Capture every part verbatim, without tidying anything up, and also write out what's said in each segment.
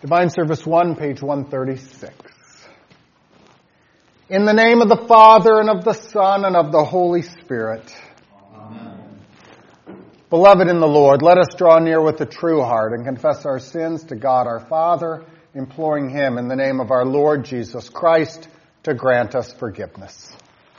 Divine Service one, page one thirty-six. In the name of the Father, and of the Son, and of the Holy Spirit. Amen. Beloved in the Lord, let us draw near with a true heart and confess our sins to God our Father, imploring Him in the name of our Lord Jesus Christ to grant us forgiveness.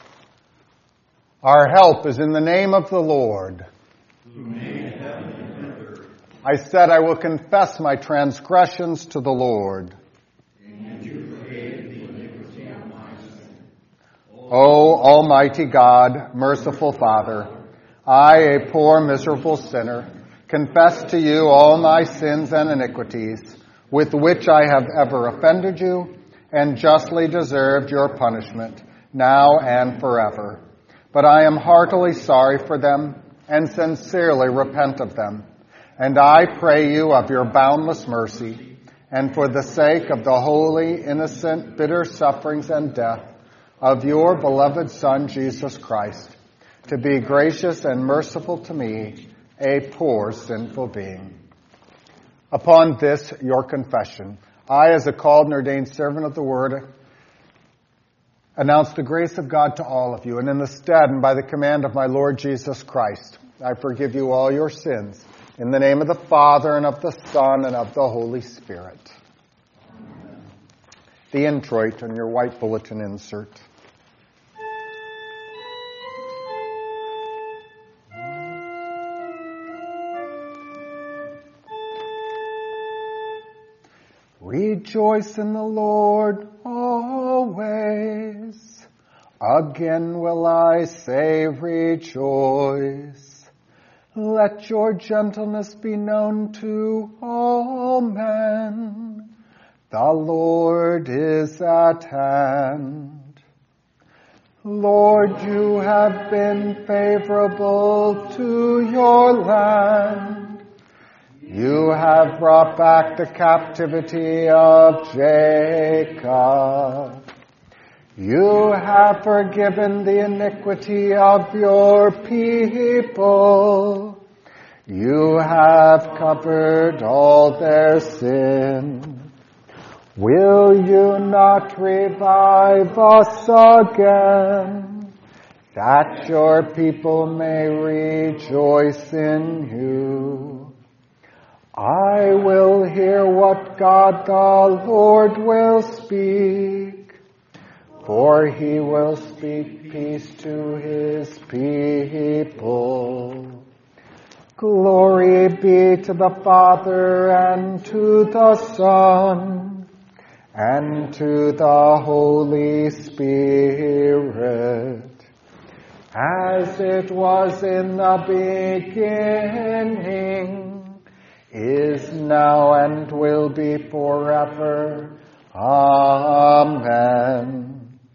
Our help is in the name of the Lord. Who made heaven and earth. I said, I will confess my transgressions to the Lord. And you forgave the iniquity of my sin. O Almighty God, merciful Father, I, a poor, miserable sinner, confess to you all my sins and iniquities, with which I have ever offended you, and justly deserved your punishment, now and forever. But I am heartily sorry for them, and sincerely repent of them. And I pray you of your boundless mercy, and for the sake of the holy, innocent, bitter sufferings and death of your beloved Son, Jesus Christ, to be gracious and merciful to me, a poor, sinful being. Upon this, your confession, I, as a called and ordained servant of the Word, announce the grace of God to all of you, and in the stead and by the command of my Lord Jesus Christ, I forgive you all your sins, in the name of the Father, and of the Son, and of the Holy Spirit. Amen. The introit on your white bulletin insert. Rejoice in the Lord always. Again will I say rejoice. Let your gentleness be known to all men. The Lord is at hand. Lord, you have been favorable to your land. You have brought back the captivity of Jacob. You have forgiven the iniquity of your people. You have covered all their sin. Will you not revive us again, that your people may rejoice in you? I will hear what God the Lord will speak. For he will speak peace to his people. Glory be to the Father, and to the Son, and to the Holy Spirit, as it was in the beginning, is now, and will be forever. Amen.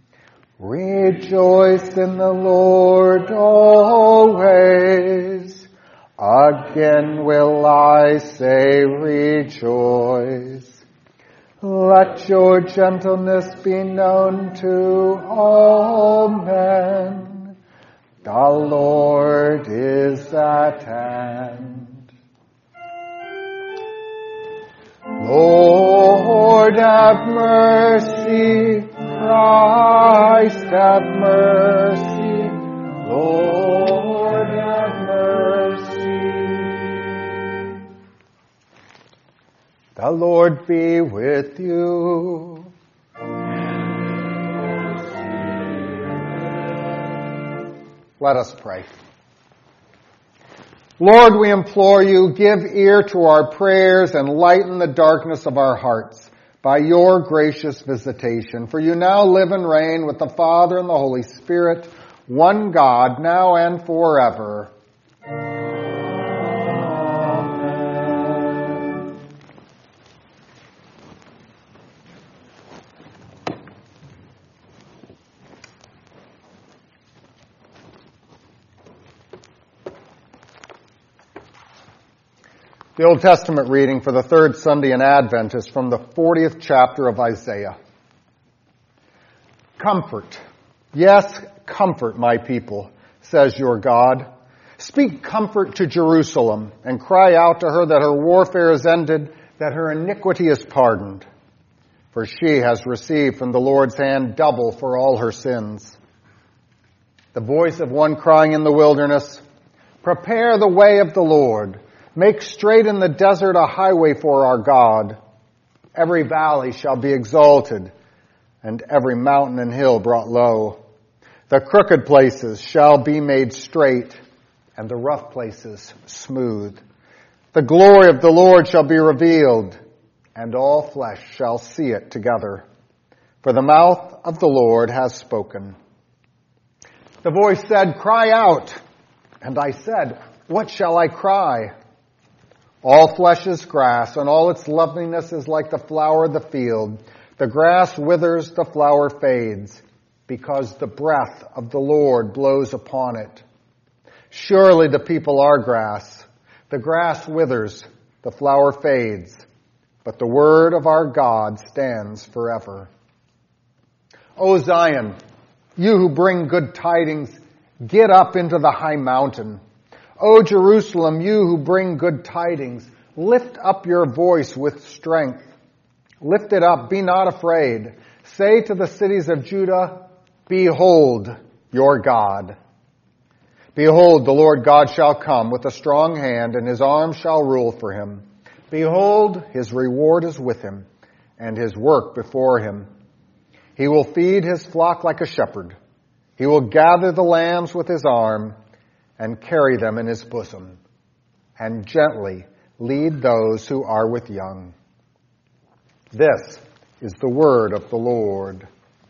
Rejoice in the Lord always. Again will I say rejoice. Let your gentleness be known to all men. The Lord is at hand. Lord, have mercy. Christ, have mercy. Lord, have mercy. The Lord be with you. Let us pray. Lord, we implore you, give ear to our prayers and lighten the darkness of our hearts by your gracious visitation. For you now live and reign with the Father and the Holy Spirit, one God, now and forever. Amen. The Old Testament reading for the third Sunday in Advent is from the fortieth chapter of Isaiah. Comfort, yes, comfort my people, says your God. Speak comfort to Jerusalem and cry out to her that her warfare is ended, that her iniquity is pardoned. For she has received from the Lord's hand double for all her sins. The voice of one crying in the wilderness, prepare the way of the Lord. Make straight in the desert a highway for our God. Every valley shall be exalted, and every mountain and hill brought low. The crooked places shall be made straight, and the rough places smooth. The glory of the Lord shall be revealed, and all flesh shall see it together. For the mouth of the Lord has spoken. The voice said, cry out. And I said, what shall I cry? All flesh is grass, and all its loveliness is like the flower of the field. The grass withers, the flower fades, because the breath of the Lord blows upon it. Surely the people are grass. The grass withers, the flower fades, but the word of our God stands forever. O Zion, you who bring good tidings, get up into the high mountain. O Jerusalem, you who bring good tidings, lift up your voice with strength. Lift it up, be not afraid. Say to the cities of Judah, behold your God. Behold, the Lord God shall come with a strong hand, and his arm shall rule for him. Behold, his reward is with him, and his work before him. He will feed his flock like a shepherd. He will gather the lambs with his arm, and carry them in his bosom, and gently lead those who are with young. This is the word of the Lord.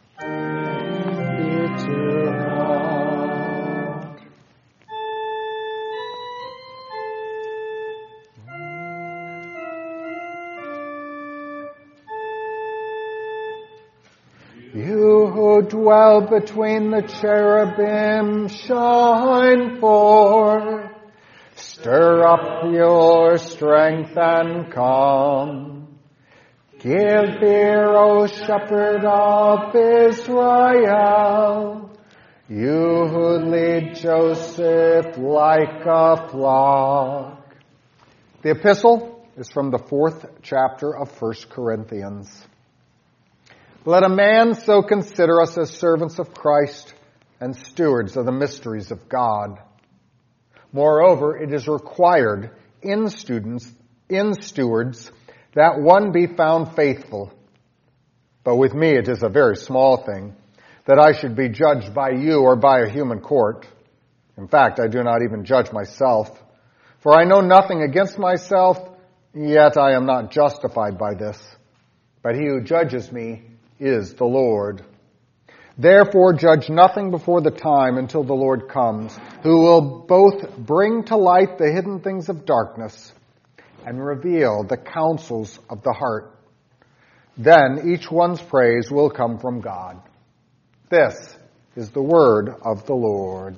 You who dwell between the cherubim, shine forth. Stir up your strength and come. Give ear, O shepherd of Israel, you who lead Joseph like a flock. The epistle is from the fourth chapter of First Corinthians. Let a man so consider us as servants of Christ and stewards of the mysteries of God. Moreover, it is required in students, in stewards, that one be found faithful. But with me it is a very small thing, that I should be judged by you or by a human court. In fact, I do not even judge myself. For I know nothing against myself, yet I am not justified by this. But he who judges me is the Lord. Therefore judge nothing before the time until the Lord comes, who will both bring to light the hidden things of darkness and reveal the counsels of the heart. Then each one's praise will come from God. This is the word of the Lord.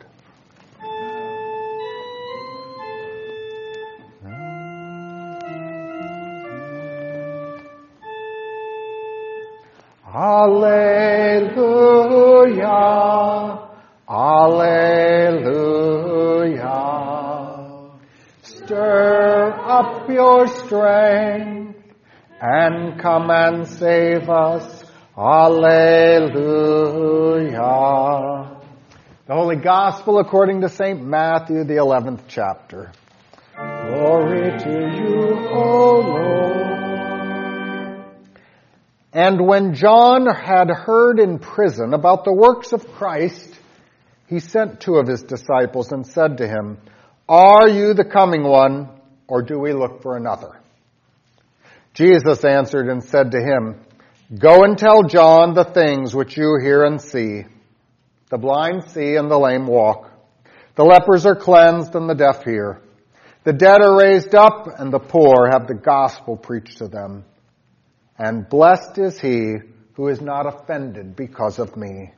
Alleluia, alleluia. Stir up your strength and come and save us. Alleluia. The Holy Gospel according to Saint Matthew, the eleventh chapter. Glory to you, O Lord. And when John had heard in prison about the works of Christ, he sent two of his disciples and said to him, are you the coming one, or do we look for another? Jesus answered and said to him, go and tell John the things which you hear and see. The blind see and the lame walk. The lepers are cleansed and the deaf hear. The dead are raised up and the poor have the gospel preached to them. And blessed is he who is not offended because of me.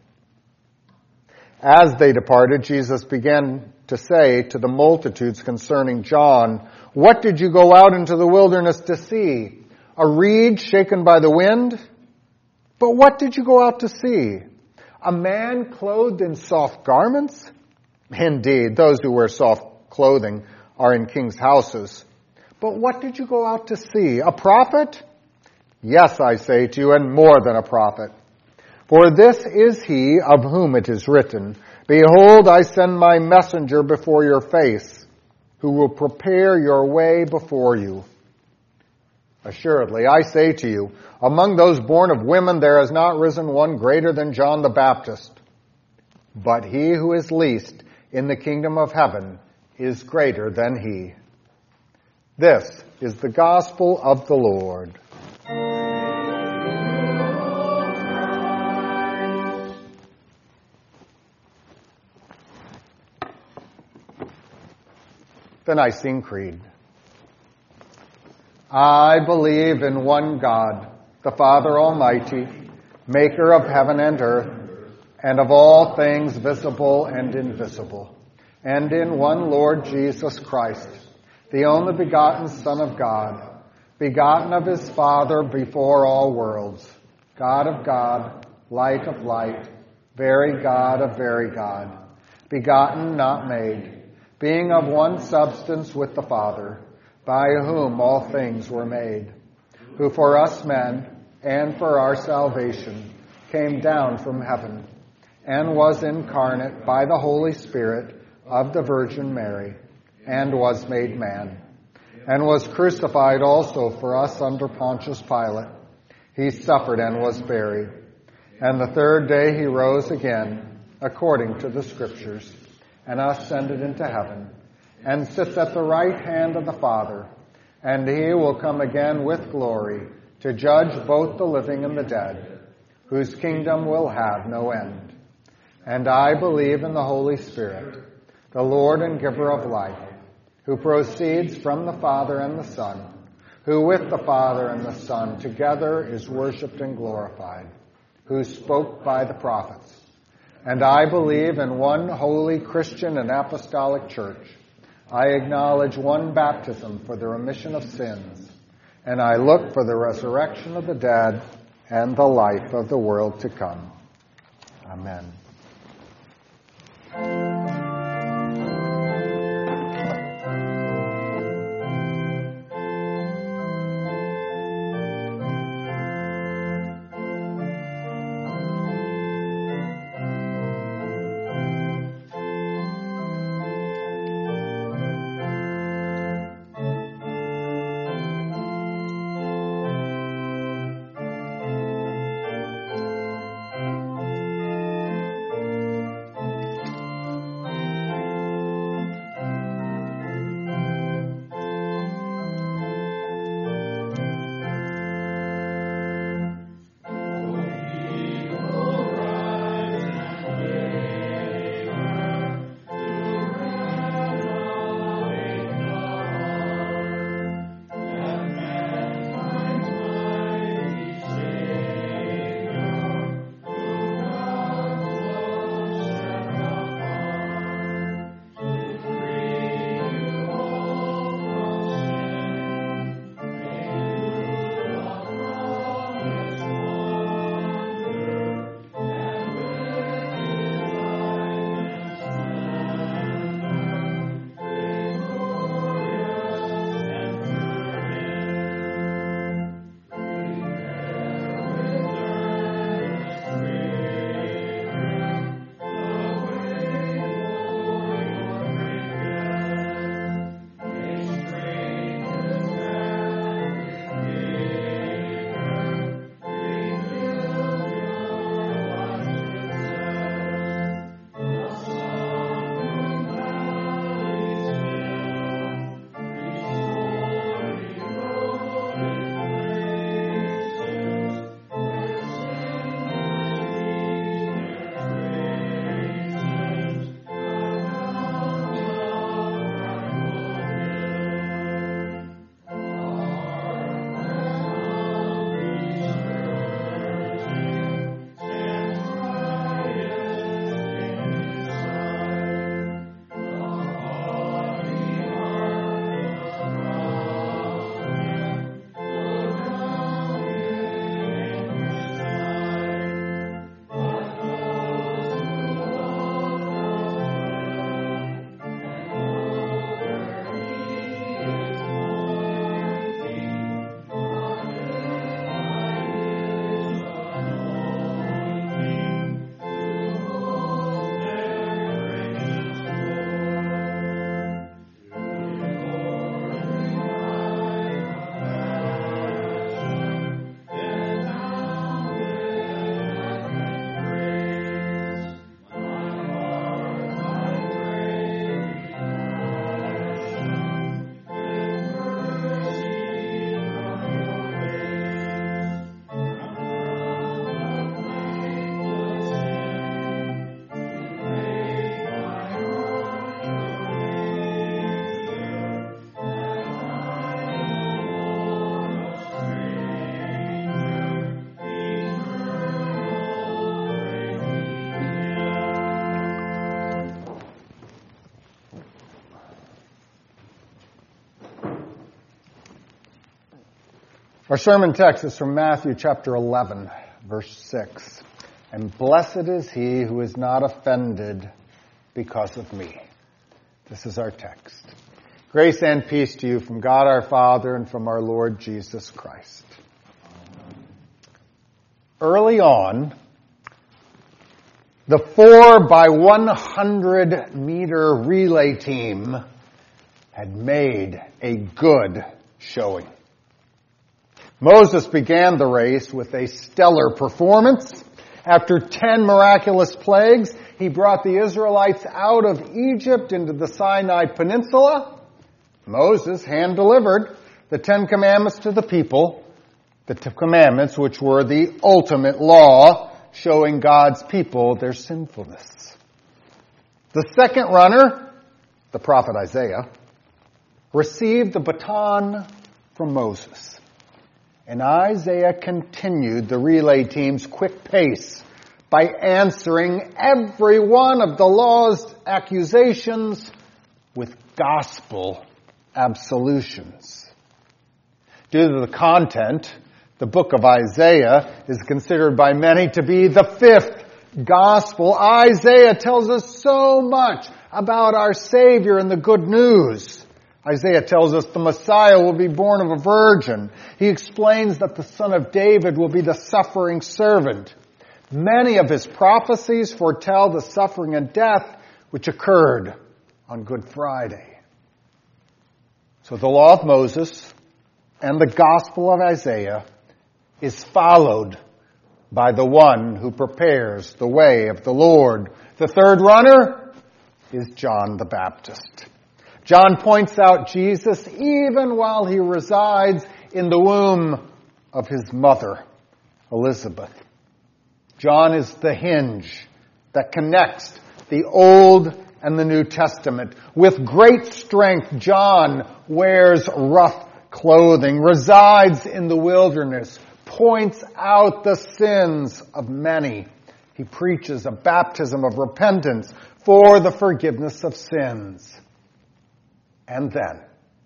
As they departed, Jesus began to say to the multitudes concerning John, what did you go out into the wilderness to see? A reed shaken by the wind? But what did you go out to see? A man clothed in soft garments? Indeed, those who wear soft clothing are in kings' houses. But what did you go out to see? A prophet? Yes, I say to you, and more than a prophet. For this is he of whom it is written, Behold, I send my messenger before your face, who will prepare your way before you. Assuredly, I say to you, among those born of women there has not risen one greater than John the Baptist. But he who is least in the kingdom of heaven is greater than he. This is the gospel of the Lord. The Nicene Creed. I believe in one God, the Father Almighty, maker of heaven and earth, and of all things visible and invisible, and in one Lord Jesus Christ, the only begotten Son of God, begotten of his Father before all worlds, God of God, light of light, very God of very God, begotten, not made, being of one substance with the Father, by whom all things were made, who for us men and for our salvation came down from heaven, and was incarnate by the Holy Spirit of the Virgin Mary, and was made man, and was crucified also for us under Pontius Pilate. He suffered and was buried, and the third day he rose again, according to the Scriptures, and ascended into heaven, and sits at the right hand of the Father, and he will come again with glory to judge both the living and the dead, whose kingdom will have no end. And I believe in the Holy Spirit, the Lord and giver of life, who proceeds from the Father and the Son, who with the Father and the Son together is worshipped and glorified, who spoke by the prophets. And I believe in one holy Christian and apostolic church. I acknowledge one baptism for the remission of sins, and I look for the resurrection of the dead and the life of the world to come. Amen. Our sermon text is from Matthew chapter eleven, verse six. And blessed is he who is not offended because of me. This is our text. Grace and peace to you from God our Father and from our Lord Jesus Christ. Early on, the four by one hundred meter relay team had made a good showing. Moses began the race with a stellar performance. After ten miraculous plagues, he brought the Israelites out of Egypt into the Sinai Peninsula. Moses hand-delivered the Ten Commandments to the people, the Ten Commandments which were the ultimate law, showing God's people their sinfulness. The second runner, the prophet Isaiah, received the baton from Moses. And Isaiah continued the relay team's quick pace by answering every one of the law's accusations with gospel absolutions. Due to the content, the book of Isaiah is considered by many to be the fifth gospel. Isaiah tells us so much about our Savior and the good news. Isaiah tells us the Messiah will be born of a virgin. He explains that the Son of David will be the suffering servant. Many of his prophecies foretell the suffering and death which occurred on Good Friday. So the law of Moses and the gospel of Isaiah is followed by the one who prepares the way of the Lord. The third runner is John the Baptist. John points out Jesus even while he resides in the womb of his mother, Elizabeth. John is the hinge that connects the Old and the New Testament. With great strength, John wears rough clothing, resides in the wilderness, points out the sins of many. He preaches a baptism of repentance for the forgiveness of sins. And then,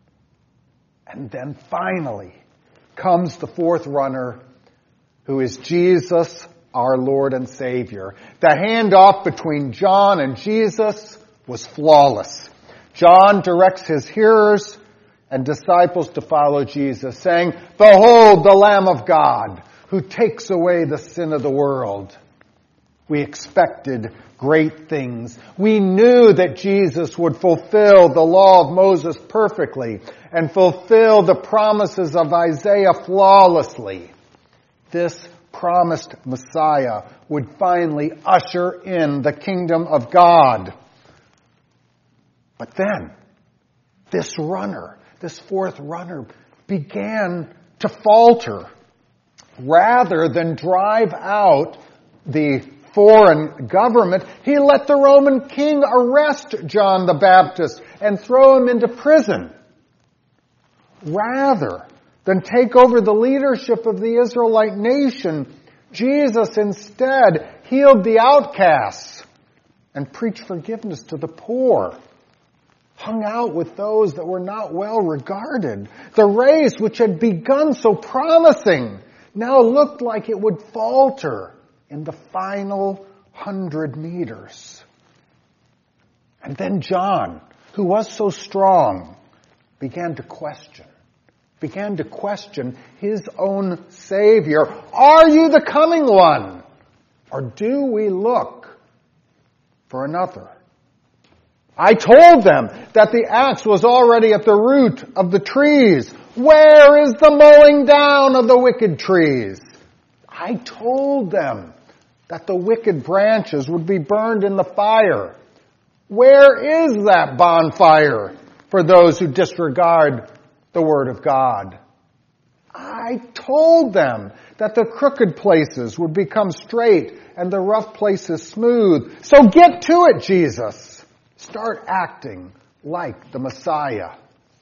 and then finally comes the fourth runner, who is Jesus, our Lord and Savior. The handoff between John and Jesus was flawless. John directs his hearers and disciples to follow Jesus, saying, "Behold the Lamb of God, who takes away the sin of the world." We expected great things. We knew that Jesus would fulfill the law of Moses perfectly and fulfill the promises of Isaiah flawlessly. This promised Messiah would finally usher in the kingdom of God. But then, this runner, this fourth runner, began to falter. Rather than drive out the foreign government, he let the Roman king arrest John the Baptist and throw him into prison. Rather than take over the leadership of the Israelite nation, Jesus instead healed the outcasts and preached forgiveness to the poor, hung out with those that were not well regarded. The race, which had begun so promising, now looked like it would falter in the final hundred meters. And then John, who was so strong, began to question, began to question his own Savior. Are you the coming one? Or do we look for another? I told them that the axe was already at the root of the trees. Where is the mowing down of the wicked trees? I told them that the wicked branches would be burned in the fire. Where is that bonfire for those who disregard the word of God? I told them that the crooked places would become straight and the rough places smooth. So get to it, Jesus. Start acting like the Messiah.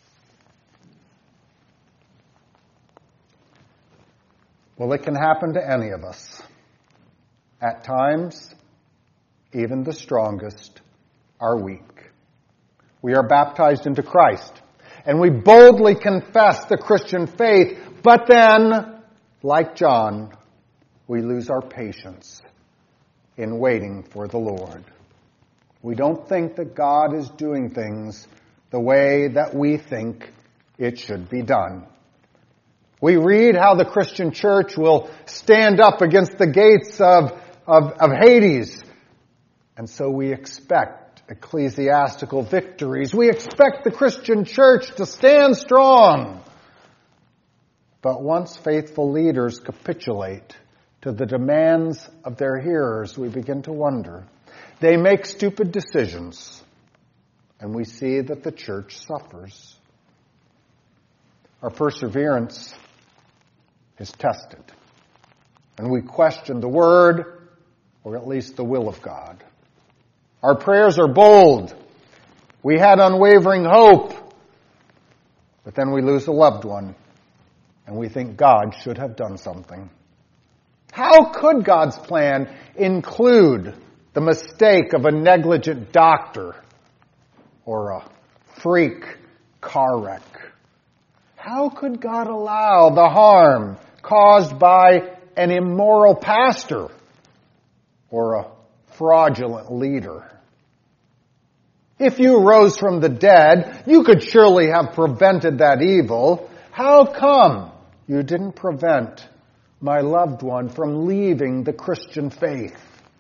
Well, it can happen to any of us. At times, even the strongest are weak. We are baptized into Christ, and we boldly confess the Christian faith, But then, like John, we lose our patience in waiting for the Lord. We don't think that God is doing things the way that we think it should be done. We read how the Christian church will stand up against the gates of, of, of Hades. And so we expect ecclesiastical victories. We expect the Christian church to stand strong. But once faithful leaders capitulate to the demands of their hearers, we begin to wonder. They make stupid decisions, and we see that the church suffers. Our perseverance is tested, and we question the Word, or at least the will of God. Our prayers are bold. We had unwavering hope, but then we lose a loved one, and we think God should have done something. How could God's plan include the mistake of a negligent doctor or a freak car wreck? How could God allow the harm caused by an immoral pastor or a fraudulent leader? If you rose from the dead, you could surely have prevented that evil. How come you didn't prevent my loved one from leaving the Christian faith?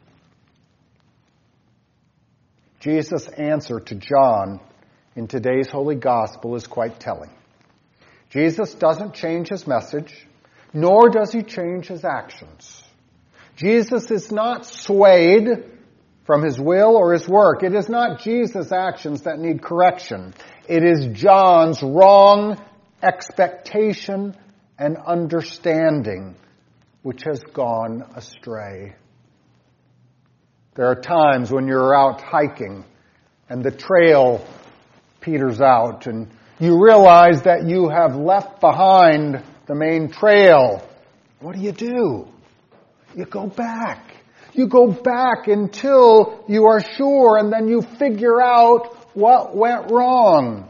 Jesus' answer to John in today's Holy Gospel is quite telling. Jesus doesn't change his message, nor does he change his actions. Jesus is not swayed from his will or his work. It is not Jesus' actions that need correction. It is John's wrong expectation and understanding which has gone astray. There are times when you're out hiking and the trail peters out and you realize that you have left behind the main trail. What do you do? You go back. You go back until you are sure, and then you figure out what went wrong.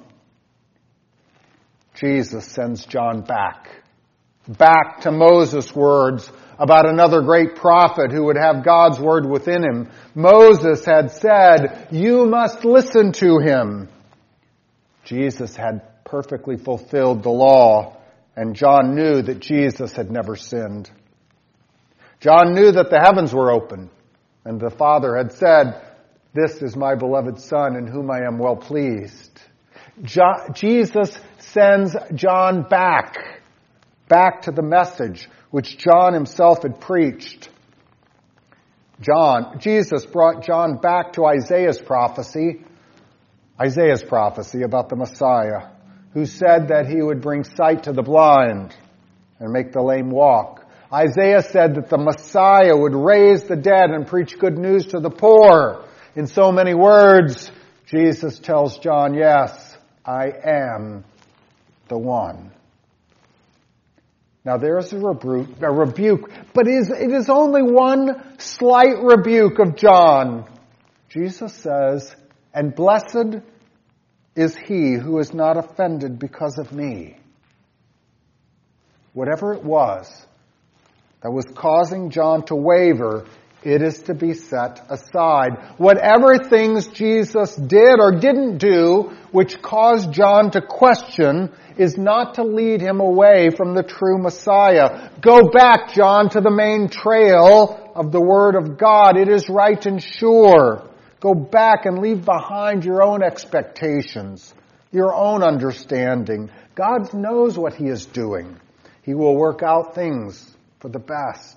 Jesus sends John back. Back to Moses' words about another great prophet who would have God's word within him. Moses had said, "You must listen to him." Jesus had perfectly fulfilled the law, and John knew that Jesus had never sinned. John knew that the heavens were open, and the Father had said, "This is my beloved Son in whom I am well pleased." Jo- Jesus sends John back. Back to the message which John himself had preached. John, Jesus brought John back to Isaiah's prophecy, Isaiah's prophecy about the Messiah, who said that he would bring sight to the blind and make the lame walk. Isaiah said that the Messiah would raise the dead and preach good news to the poor. In so many words, Jesus tells John, "Yes, I am the one." Now there is a rebuke, a rebuke, but it is, it is only one slight rebuke of John. Jesus says, "And blessed is he who is not offended because of me." Whatever it was that was causing John to waver, it is to be set aside. Whatever things Jesus did or didn't do which caused John to question is not to lead him away from the true Messiah. Go back, John, to the main trail of the Word of God. It is right and sure. Go back and leave behind your own expectations, your own understanding. God knows what He is doing. He will work out things for the best.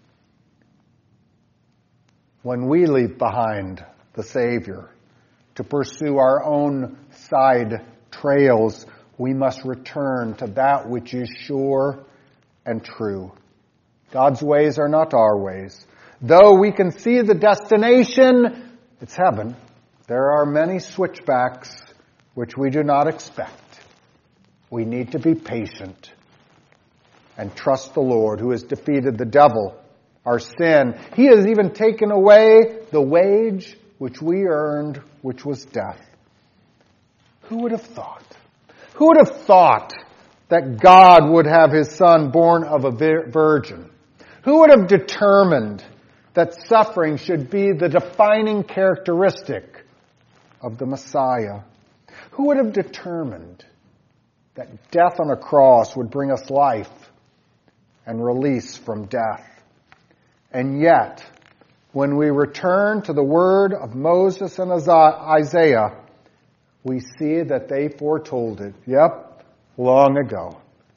When we leave behind the Savior to pursue our own side trails, we must return to that which is sure and true. God's ways are not our ways. Though we can see the destination, it's heaven, there are many switchbacks which we do not expect. We need to be patient and trust the Lord who has defeated the devil, our sin. He has even taken away the wage which we earned, which was death. Who would have thought? Who would have thought that God would have his Son born of a virgin? Who would have determined that suffering should be the defining characteristic of the Messiah? Who would have determined that death on a cross would bring us life and release from death? And yet, when we return to the word of Moses and Isaiah, we see that they foretold it. Yep, long ago.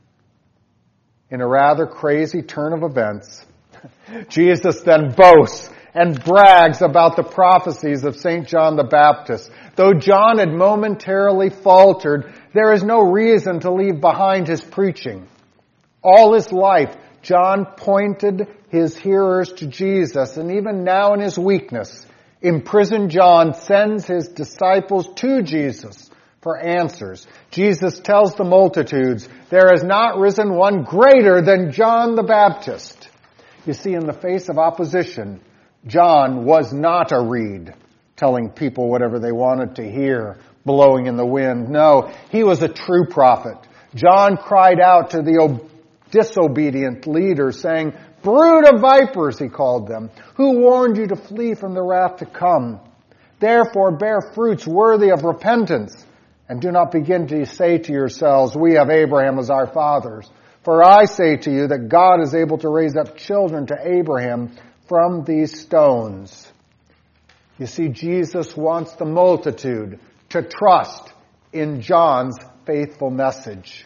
In a rather crazy turn of events, Jesus then boasts and brags about the prophecies of Saint John the Baptist. Though John had momentarily faltered, there is no reason to leave behind his preaching. All his life, John pointed his hearers to Jesus, and even now in his weakness, imprisoned John sends his disciples to Jesus for answers. Jesus tells the multitudes, there has not risen one greater than John the Baptist. You see, in the face of opposition, John was not a reed, telling people whatever they wanted to hear, blowing in the wind. No, he was a true prophet. John cried out to the disobedient leaders, saying, brood of vipers, he called them, who warned you to flee from the wrath to come? Therefore bear fruits worthy of repentance, and do not begin to say to yourselves, we have Abraham as our fathers. For I say to you that God is able to raise up children to Abraham from these stones. You see, Jesus wants the multitude to trust in John's faithful message.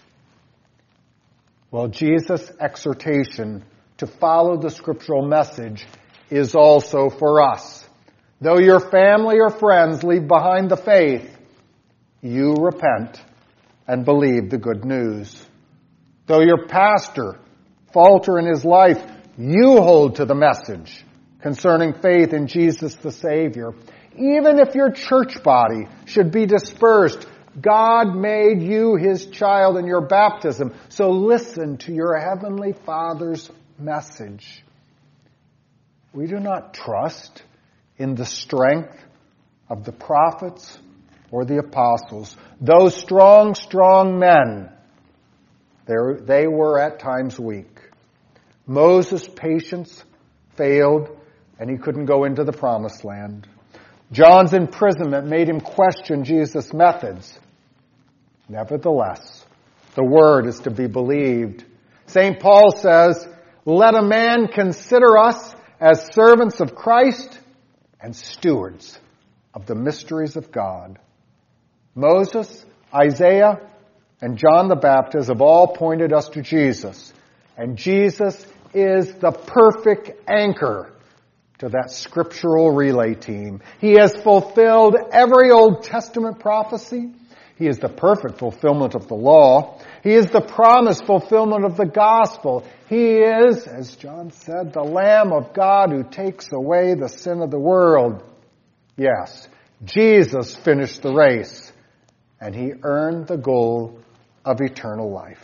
Well, Jesus' exhortation to follow the scriptural message is also for us. Though your family or friends leave behind the faith, you repent and believe the good news. Though your pastor falter in his life, you hold to the message concerning faith in Jesus the Savior. Even if your church body should be dispersed, God made you his child in your baptism. So listen to your heavenly Father's message. We do not trust in the strength of the prophets or the apostles. Those strong, strong men, they were at times weak. Moses' patience failed, and he couldn't go into the promised land. John's imprisonment made him question Jesus' methods. Nevertheless, the word is to be believed. Saint Paul says, let a man consider us as servants of Christ and stewards of the mysteries of God. Moses, Isaiah, and John the Baptist have all pointed us to Jesus. And Jesus is the perfect anchor to that scriptural relay team. He has fulfilled every Old Testament prophecy. He is the perfect fulfillment of the law. He is the promised fulfillment of the gospel. He is, as John said, the Lamb of God who takes away the sin of the world. Yes, Jesus finished the race, and he earned the goal of eternal life.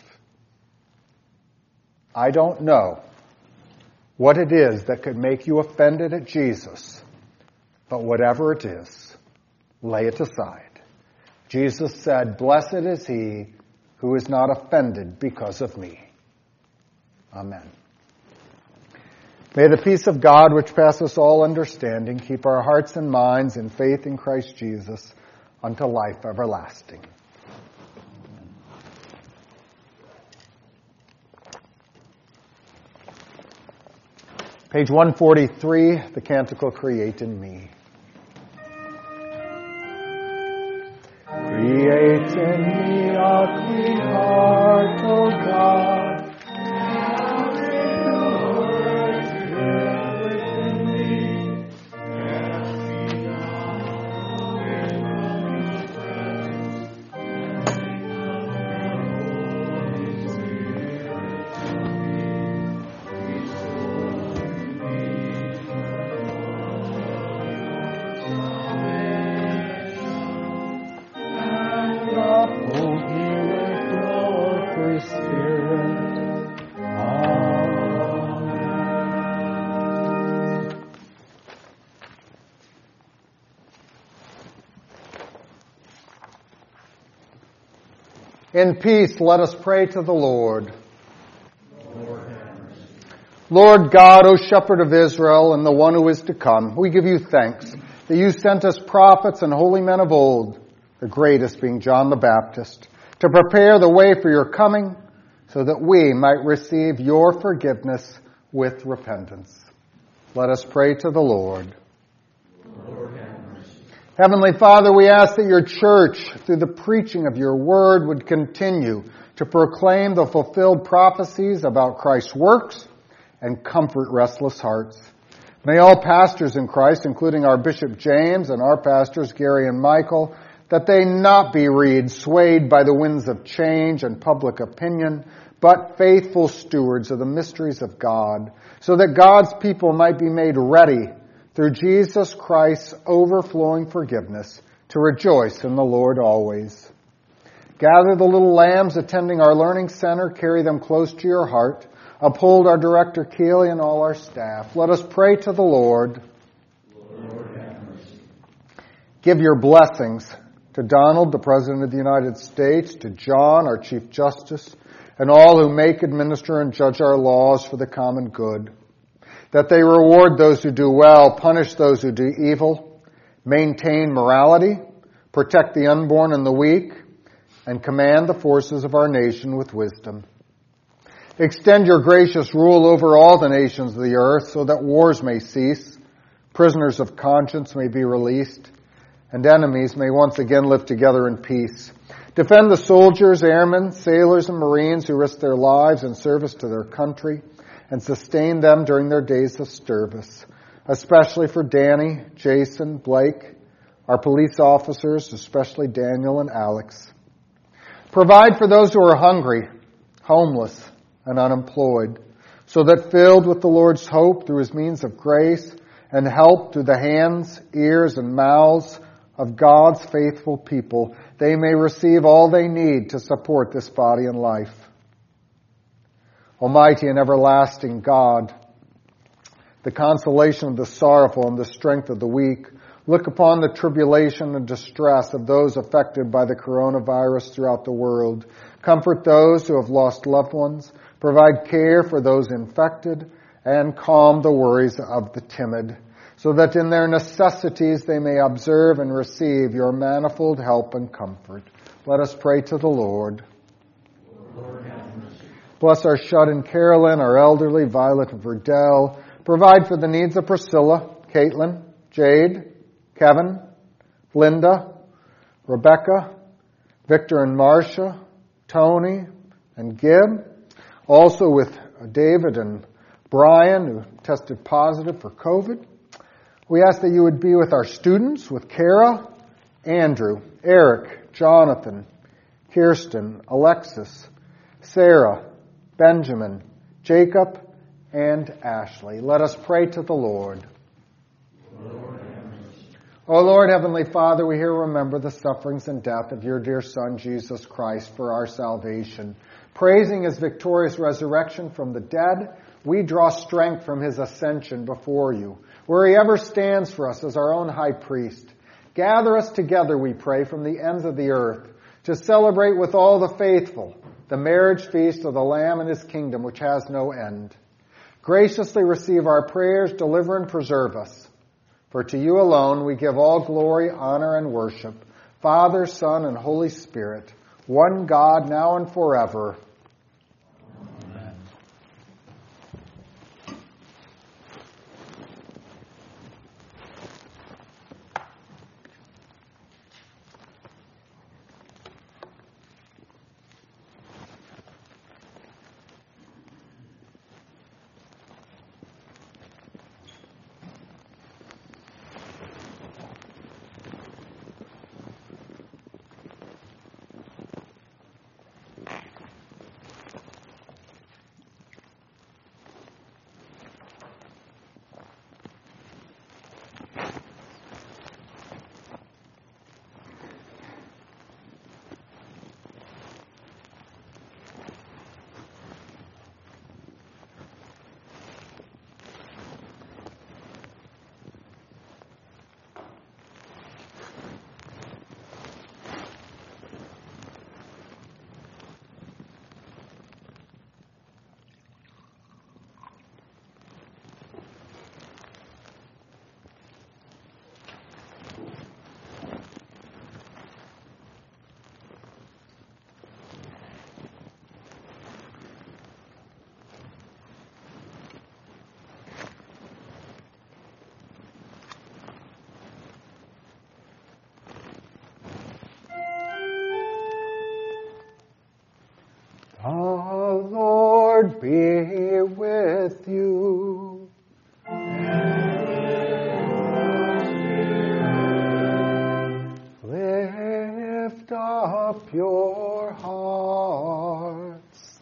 I don't know what it is that could make you offended at Jesus, but whatever it is, lay it aside. Jesus said, blessed is he who is not offended because of me. Amen. May the peace of God, which passes all understanding, keep our hearts and minds in faith in Christ Jesus unto life everlasting. Page one forty-three, the canticle Create in Me. Create in me a clean heart, O God. And renew a spirit within me. Cast me not away from your presence, and take the Holy Spirit from me. Restore me Hold me with your free spirit. In peace, let us pray to the Lord. Lord God, O Shepherd of Israel, and the one who is to come, we give you thanks that you sent us prophets and holy men of old, the greatest being John the Baptist, to prepare the way for your coming, so that we might receive your forgiveness with repentance. Let us pray to the Lord. Lord, have mercy. Heavenly Father, we ask that your church, through the preaching of your word, would continue to proclaim the fulfilled prophecies about Christ's works and comfort restless hearts. May all pastors in Christ, including our Bishop James and our pastors Gary and Michael, that they not be reeds swayed by the winds of change and public opinion, but faithful stewards of the mysteries of God, so that God's people might be made ready through Jesus Christ's overflowing forgiveness to rejoice in the Lord always. Gather the little lambs attending our learning center, carry them close to your heart. Uphold our director Keeley and all our staff. Let us pray to the Lord. Lord, have mercy. Give your blessings to Donald, the President of the United States, to John, our Chief Justice, and all who make, administer, and judge our laws for the common good. That they reward those who do well, punish those who do evil, maintain morality, protect the unborn and the weak, and command the forces of our nation with wisdom. Extend your gracious rule over all the nations of the earth so that wars may cease, prisoners of conscience may be released, and enemies may once again live together in peace. Defend the soldiers, airmen, sailors, and marines who risk their lives in service to their country, and sustain them during their days of service, especially for Danny, Jason, Blake, our police officers, especially Daniel and Alex. Provide for those who are hungry, homeless, and unemployed, so that filled with the Lord's hope through his means of grace and help through the hands, ears, and mouths of God's faithful people, they may receive all they need to support this body and life. Almighty and everlasting God, the consolation of the sorrowful and the strength of the weak, look upon the tribulation and distress of those affected by the coronavirus throughout the world. Comfort those who have lost loved ones, provide care for those infected, and calm the worries of the timid, so that in their necessities they may observe and receive your manifold help and comfort. Let us pray to the Lord. Lord, have mercy. Bless our shut-in Carolyn, our elderly, Violet and Verdell. Provide for the needs of Priscilla, Caitlin, Jade, Kevin, Linda, Rebecca, Victor and Marcia, Tony, and Gib. Also with David and Brian, who tested positive for COVID. We ask that you would be with our students, with Kara, Andrew, Eric, Jonathan, Kirsten, Alexis, Sarah, Benjamin, Jacob, and Ashley. Let us pray to the Lord. Lord, have mercy. O Lord, Heavenly Father, we here remember the sufferings and death of your dear Son, Jesus Christ, for our salvation. Praising his victorious resurrection from the dead, we draw strength from his ascension before you, where he ever stands for us as our own high priest. Gather us together, we pray, from the ends of the earth to celebrate with all the faithful the marriage feast of the Lamb and his kingdom, which has no end. Graciously receive our prayers, deliver and preserve us. For to you alone we give all glory, honor, and worship, Father, Son, and Holy Spirit, one God, now and forever. Amen. The Lord be with you. Lift up your hearts.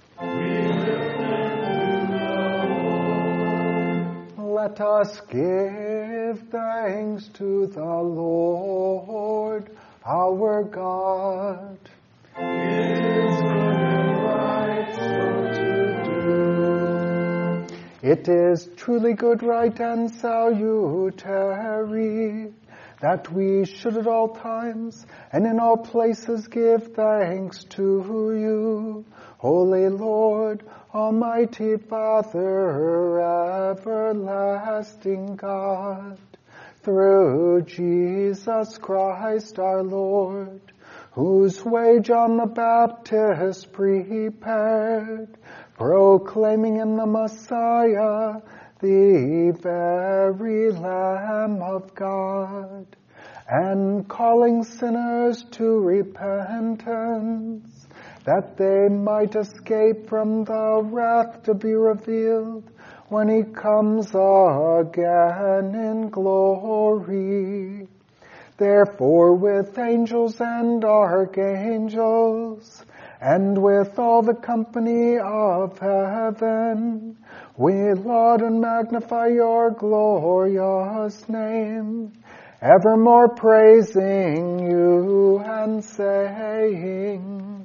Let us give thanks to the Lord our God. It is good and right so to do. It is truly good, right, and salutary that we should at all times and in all places give thanks to you, Holy Lord, Almighty Father, everlasting God, through Jesus Christ our Lord, whose way John the Baptist prepared, proclaiming in the Messiah the very Lamb of God, and calling sinners to repentance, that they might escape from the wrath to be revealed when he comes again in glory. Therefore, with angels and archangels, and with all the company of heaven, we laud and magnify your glorious name, evermore praising you and saying,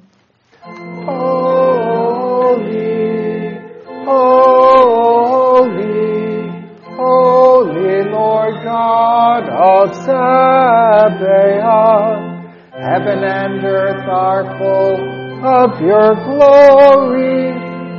Holy, holy, holy Lord God of Sabaoth, heaven and earth are full of your glory.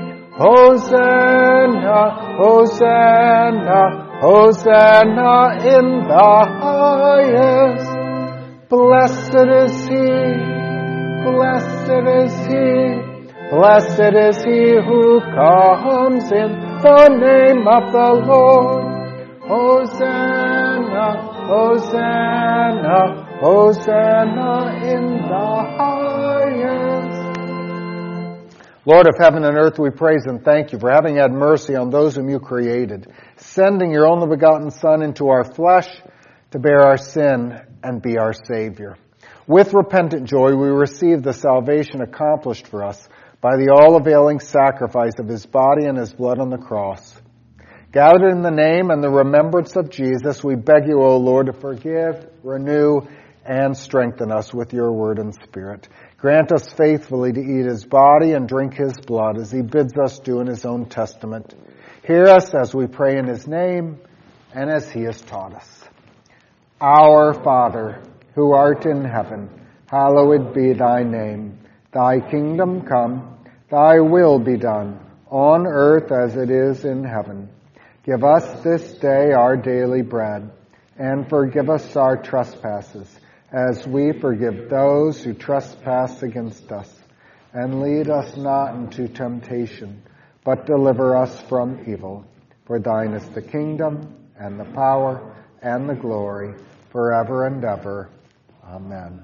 Hosanna, Hosanna, Hosanna in the highest. Blessed is he, blessed is he, blessed is he who comes in the name of the Lord. Hosanna, Hosanna, Hosanna in the highest. Lord of heaven and earth, we praise and thank you for having had mercy on those whom you created, sending your only begotten Son into our flesh to bear our sin and be our Savior. With repentant joy, we receive the salvation accomplished for us by the all-availing sacrifice of his body and his blood on the cross. Gathered in the name and the remembrance of Jesus, we beg you, O Lord, to forgive, renew, and strengthen us with your word and spirit. Grant us faithfully to eat his body and drink his blood as he bids us do in his own testament. Hear us as we pray in his name and as he has taught us. Our Father, who art in heaven, hallowed be thy name. Thy kingdom come, thy will be done, on earth as it is in heaven. Give us this day our daily bread, and forgive us our trespasses, as we forgive those who trespass against us. And lead us not into temptation, but deliver us from evil. For thine is the kingdom, and the power, and the glory, forever and ever. Amen.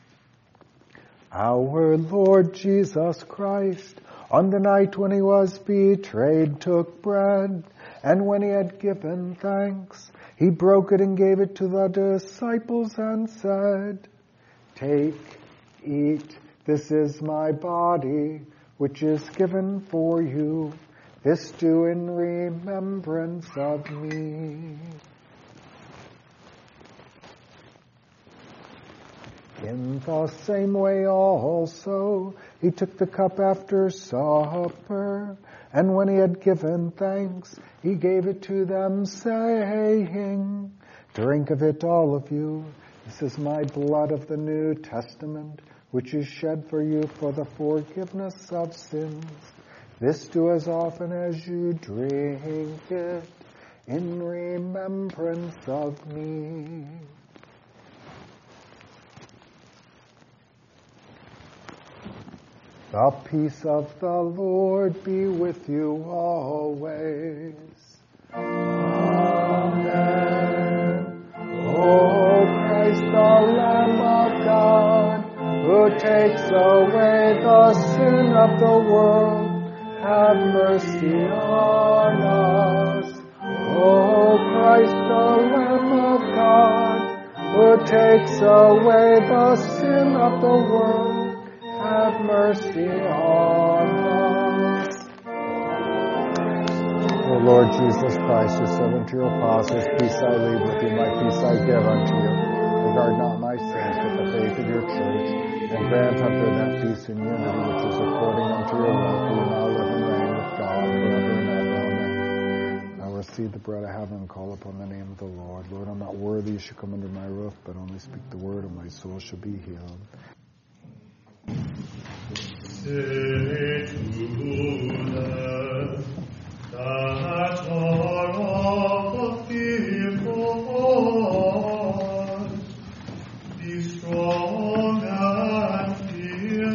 Our Lord Jesus Christ, on the night when he was betrayed, took bread, and when he had given thanks, he broke it and gave it to the disciples and said, Take, eat, this is my body, which is given for you. This do in remembrance of me. In the same way also, he took the cup after supper, and when he had given thanks, he gave it to them, saying, Drink of it, all of you. This is my blood of the New Testament, which is shed for you for the forgiveness of sins. This do as often as you drink it, in remembrance of me. The peace of the Lord be with you always. Amen. O Christ, the Lamb of God, who takes takes away the sin of the world, have mercy on us. O Christ, the Lamb of God, who takes away the sin of the world, have mercy on us. O Lord Jesus Christ, who said unto your apostles, peace I leave with you, my peace I give unto you. Regard not my sins, but the faith of your church, and grant unto them that peace and unity which is according unto your will, for you now live and reign with God forever and ever. Amen. I will receive the bread of heaven and call upon the name of the Lord. Lord, I'm not worthy you should come under my roof, but only speak the word, and my soul shall be healed. Say to them that are of the fearful heart, be strong and fear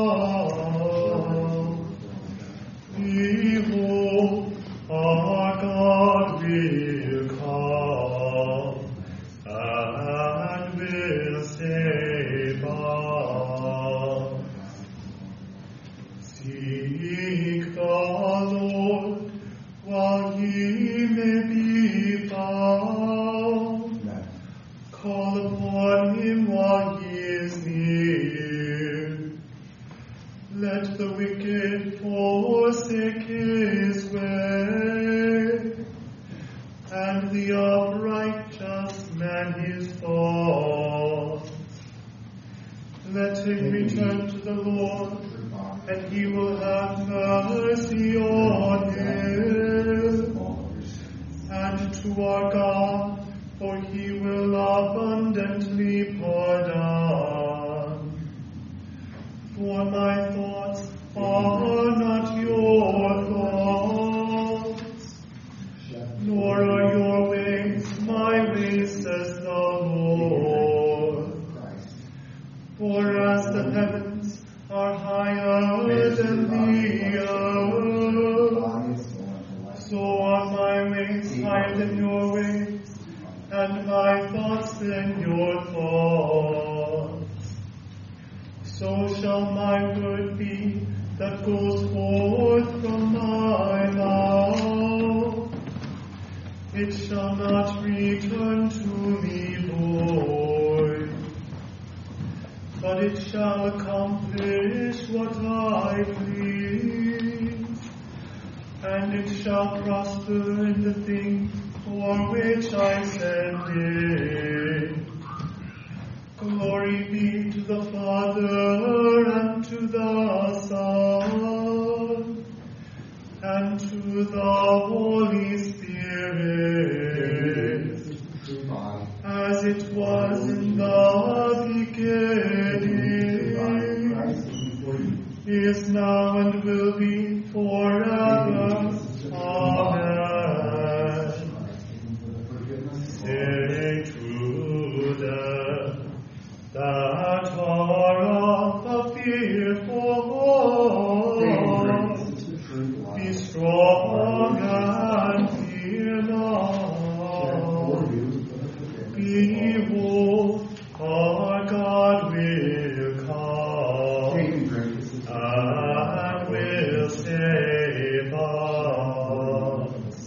not. Behold, our God will come and will save us. Seek the Lord while he may be found. Call upon him while he is near. Let the wicked forsake his way, and the upright just man his thoughts. Let him return to the Lord, and he will have mercy on him, and to our God, for he will abundantly pardon. For my thoughts are not your thoughts, nor are your ways my ways, says the Lord. For as the heavens are higher than the earth, so are my ways higher than your ways, and my thoughts than your thoughts. So shall my word be that goes forth from my mouth. It shall not return to me void, but it shall accomplish what I please, and it shall prosper in the thing for which I send it. Glory be to the Father, and to the Son, and to the Holy Spirit, as it was in the beginning, is now, and will be forever. Amen. Say to them that are of the fearful heart, be strong and fear not. Behold, our God will come and will save us.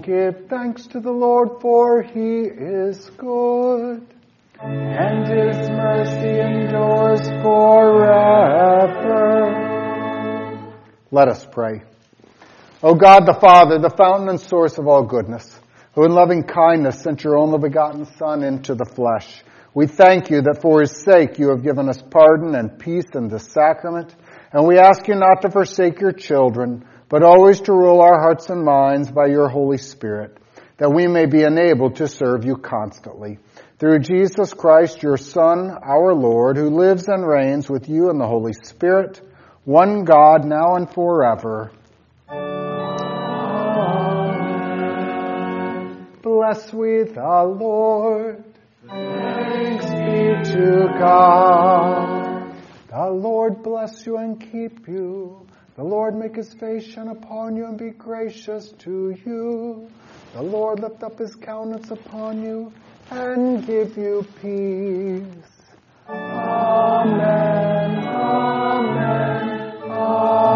give thanks to the Lord, for he is good, and his mercy endures forever. Let us pray. O God the Father, the fountain and source of all goodness, who in loving kindness sent your only begotten Son into the flesh, we thank you that for his sake you have given us pardon and peace in this sacrament, and we ask you not to forsake your children, but always to rule our hearts and minds by your Holy Spirit, that we may be enabled to serve you constantly. Through Jesus Christ, your Son, our Lord, who lives and reigns with you in the Holy Spirit, one God, now and forever. Amen. Bless we the Lord. Thanks be to God. The Lord bless you and keep you. The Lord make his face shine upon you and be gracious to you. The Lord lift up his countenance upon you and give you peace. Amen. Amen. Amen.